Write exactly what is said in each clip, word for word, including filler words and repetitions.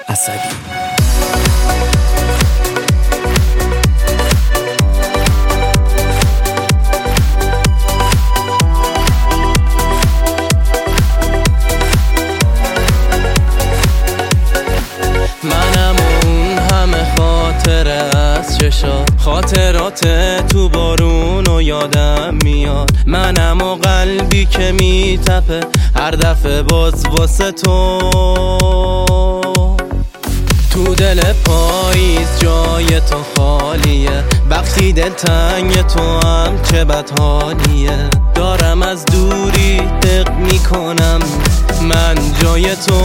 اسدی. منم اون همه خاطره از چشا، خاطرات تو بارون و یادم میاد. منم و قلبی که میتپه هر دفعه باز واسه تو. تو دل پاییز جای تو خالیه، وقتی دل تنگ تو هم چه بد حالیه. دارم از دوری دق میکنم من جای تو.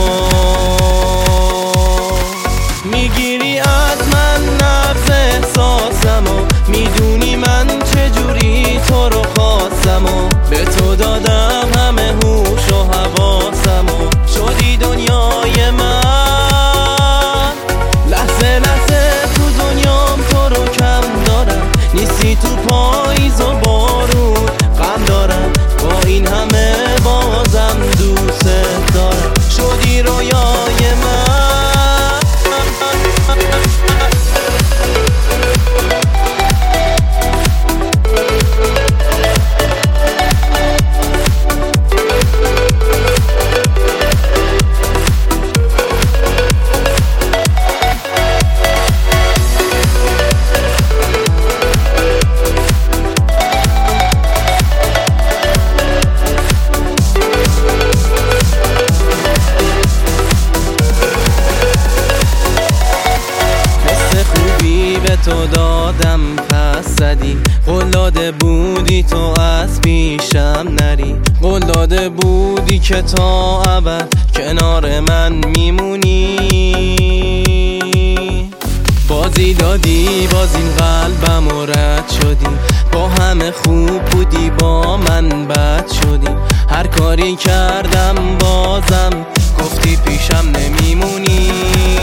میگیری از من نبض احساسمو، میدونی من چجوری تو رو خواستم و به تو دادم همه هوش و حواسمو. شدی دنیای من، لحظه لحظه تو دنیام تو رو کم دارم. نیستی تو پاییز و بارون غم دارم، با این همه بازم دوست دارم. شدی رویای من. تو دادم پس زدی، قول داده بودی تو از پیشم نری. قول داده بودی که تا ابد کنار من میمونی. بازی دادی باز این قلبم و رد شدی، با همه خوب بودی با من بد شدی. هر کاری کردم بازم گفتی پیشم نمیمونی.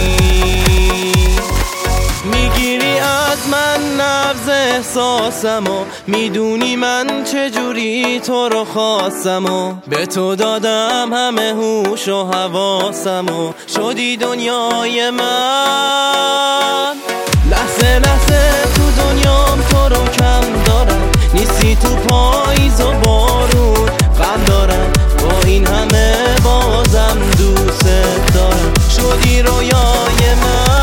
میگیری از من نبض احساسمو، میدونی من چجوری تو رو خواستم و به تو دادم همه هوش و حواسمو. شدی دنیای من، لحظه لحظه تو دنیام تو رو کم دارم. نیستی تو پاییز و بارون غم دارم، با این همه بازم دوست دارم. شدی رویای من.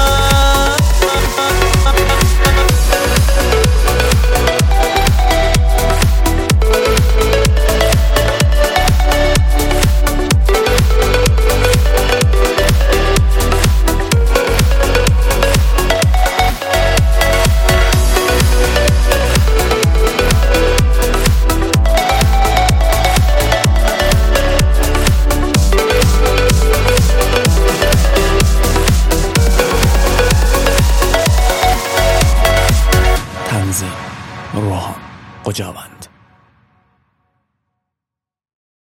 تنظیم روحان قجاوند.